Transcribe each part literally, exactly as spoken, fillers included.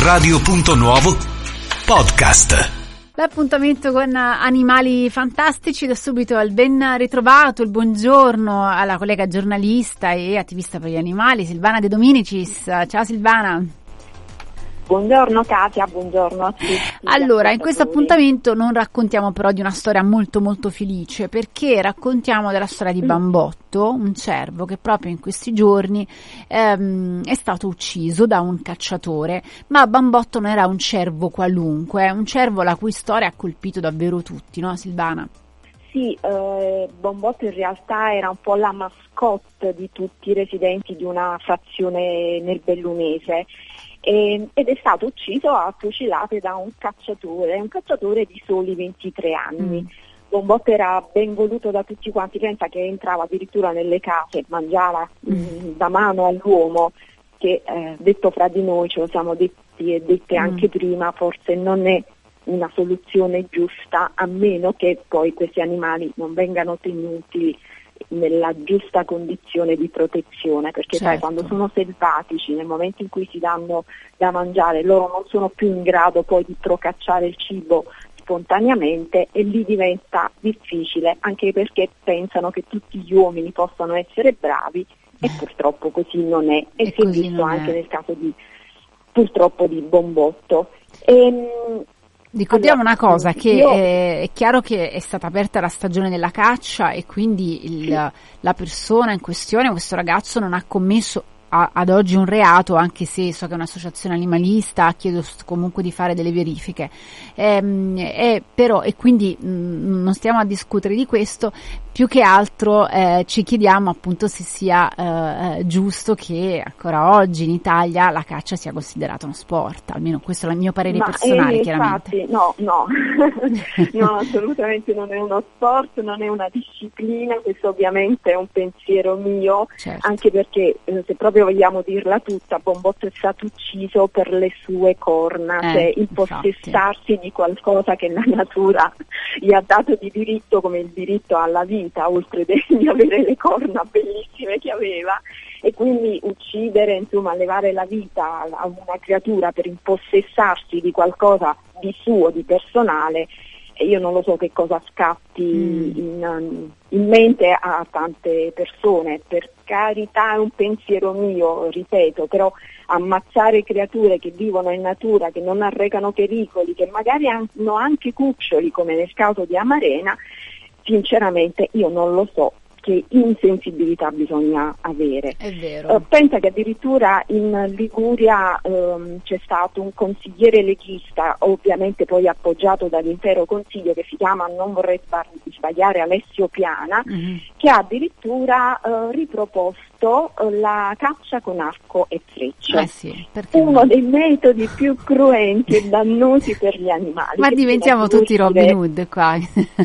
Radio Punto Nuovo Podcast. L'appuntamento con Animali Fantastici, da subito il ben ritrovato, il buongiorno alla collega giornalista e attivista per gli animali Silvana De Dominicis. Ciao Silvana. Buongiorno Katia, buongiorno a tutti. Allora, in questo appuntamento non raccontiamo però di una storia molto molto felice, perché raccontiamo della storia di Bambotto, un cervo che proprio in questi giorni ehm, è stato ucciso da un cacciatore. Ma Bambotto non era un cervo qualunque, un cervo la cui storia ha colpito davvero tutti, no Silvana? Sì, eh, Bambotto in realtà era un po' la mascotte di tutti i residenti di una frazione nel Bellunese. ed è stato ucciso a fucilate da un cacciatore, un cacciatore di soli ventitré anni. Mm. Bambotto era ben voluto da tutti quanti, pensa che entrava addirittura nelle case, mangiava mm. mh, da mano all'uomo, che eh, detto fra di noi, ce lo siamo detti e dette mm. anche prima, forse non è una soluzione giusta, a meno che poi questi animali non vengano tenuti nella giusta condizione di protezione, perché certo. sai, quando sono selvatici, nel momento in cui si danno da mangiare, loro non sono più in grado poi di procacciare il cibo spontaneamente e lì diventa difficile, anche perché pensano che tutti gli uomini possano essere bravi e purtroppo così non è, e, e si è visto anche è. nel caso di purtroppo di Bambotto. E, Ricordiamo allora, una cosa, che io... è chiaro che è stata aperta la stagione della caccia e quindi il, sì. la persona in questione, questo ragazzo, non ha commesso a, ad oggi un reato, anche se so che è un'associazione animalista, chiedo comunque di fare delle verifiche. Ehm, e, però, e quindi mh, non stiamo a discutere di questo, più che altro eh, ci chiediamo appunto se sia eh, giusto che ancora oggi in Italia la caccia sia considerata uno sport, almeno questo è il mio parere Ma personale, eh, chiaramente. Infatti, no, no, no, assolutamente non è uno sport, non è una disciplina, questo ovviamente è un pensiero mio, certo. anche perché eh, se proprio vogliamo dirla tutta, Bambotto è stato ucciso per le sue corna, eh, cioè il possessarsi di qualcosa che la natura gli ha dato di diritto, come il diritto alla vita, oltre di avere le corna bellissime che aveva, e quindi uccidere, insomma levare la vita a una creatura per impossessarsi di qualcosa di suo, di personale, e io non lo so che cosa scatti mm. in, in mente a tante persone. Per carità è un pensiero mio, ripeto, però ammazzare creature che vivono in natura, che non arrecano pericoli, che magari hanno anche cuccioli, come nel caso di Amarena, sinceramente io non lo so che insensibilità bisogna avere. È vero. Uh, pensa che addirittura in Liguria um, c'è stato un consigliere leghista, ovviamente poi appoggiato dall'intero consiglio, che si chiama, non vorrei sbagliare, Alessio Piana, mm-hmm. che ha addirittura uh, riproposto uh, la caccia con arco e freccia. Eh sì, uno no? dei metodi più cruenti e dannosi per gli animali. Ma diventiamo tutti Robin Hood qua.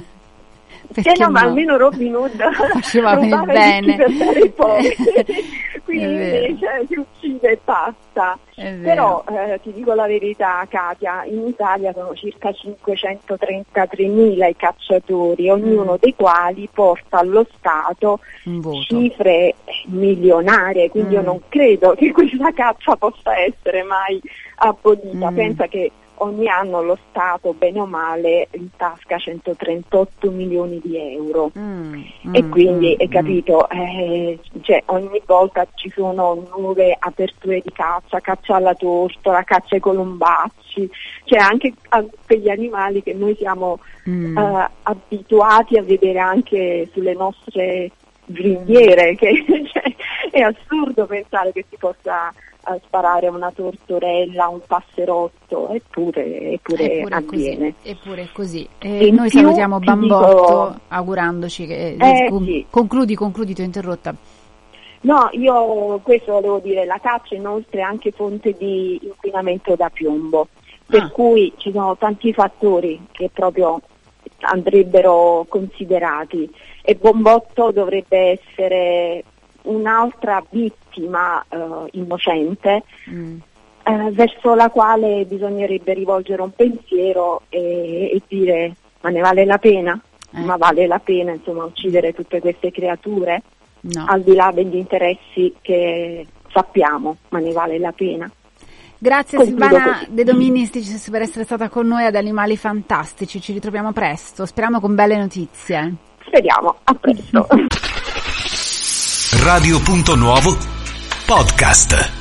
Perché no, no, ma almeno Robin Hood faceva bene per dare i poveri, quindi invece si uccide e basta. Però eh, ti dico la verità, Katia, in Italia sono circa cinquecentotrentatremila i cacciatori, ognuno mm. dei quali porta allo Stato cifre milionarie, quindi mm. io non credo che questa caccia possa essere mai abolita. Mm. Pensa che ogni anno lo Stato, bene o male, in tasca centotrentotto milioni di euro. Mm, e mm, quindi, hai mm, capito, eh, cioè, ogni volta ci sono nuove aperture di caccia, caccia alla tortola, caccia ai colombacci, cioè anche a, per gli animali che noi siamo mm. uh, abituati a vedere anche sulle nostre ringhiere, che cioè, è assurdo pensare che si possa a sparare una tortorella, un passerotto, eppure, eppure, eppure avviene. Così, eppure così. E noi più, salutiamo Bambotto dico, augurandoci che... Eh, con, sì. Concludi, concludi, ti ho interrotta. No, io questo volevo dire, la caccia inoltre è anche fonte di inquinamento da piombo, per ah. cui ci sono tanti fattori che proprio andrebbero considerati, e Bambotto dovrebbe essere un'altra vittima uh, innocente mm. uh, verso la quale bisognerebbe rivolgere un pensiero e, e dire: ma ne vale la pena? Eh. Ma vale la pena, insomma, uccidere tutte queste creature? No. Al di là degli interessi che sappiamo, ma ne vale la pena? Grazie Concludo Silvana così. De Dominicis per essere stata con noi ad Animali Fantastici, ci ritroviamo presto, speriamo con belle notizie. Speriamo, a presto. Radio Punto Nuovo Podcast.